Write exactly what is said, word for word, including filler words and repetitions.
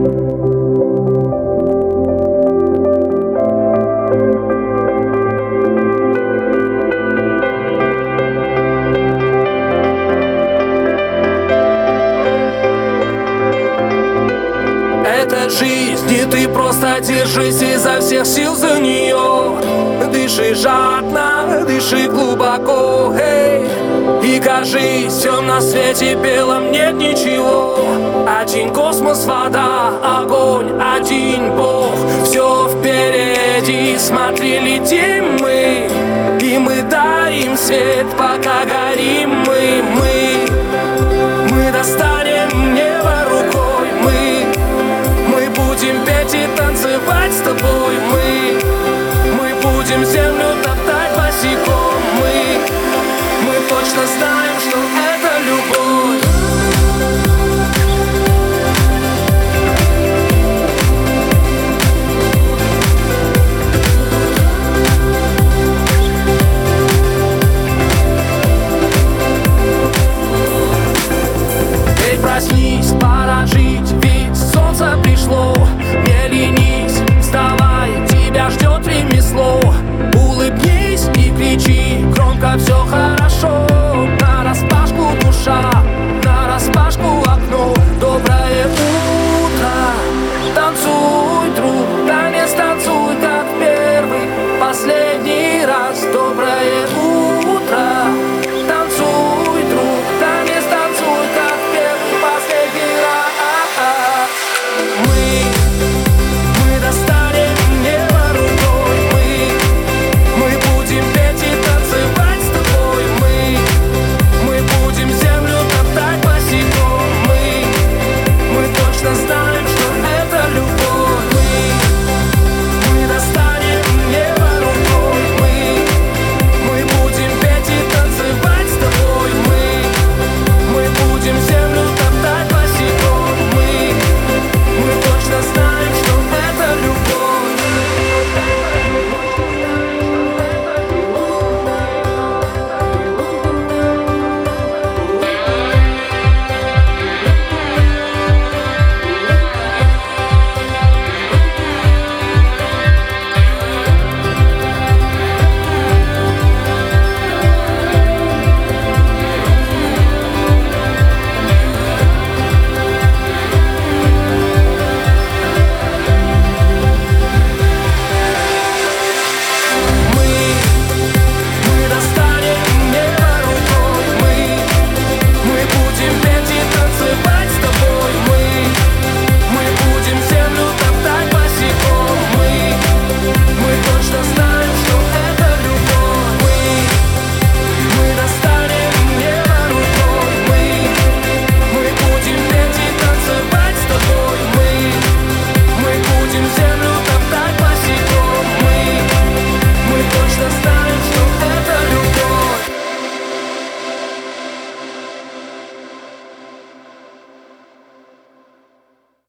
Это жизнь, и ты просто держись изо всех сил за нее. Дыши жадно, дыши глубоко, эй. И кажись, всем на свете белом нет ничего. Один космос, вода, огонь, один Бог. Все впереди, смотри, летим мы. И мы дарим свет, пока горим мы. Мы, мы достанем небо рукой. Мы, мы будем петь и